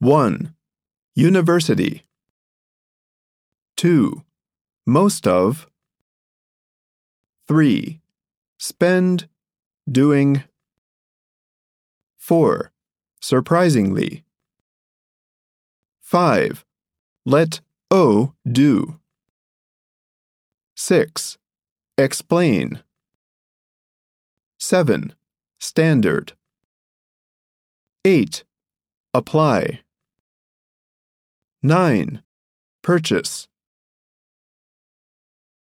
1. University. 2. Most of. 3. Spend, doing. 4. Surprisingly. 5. Let O do. 6. Explain. 7. Standard. 8. Apply. 9. Purchase.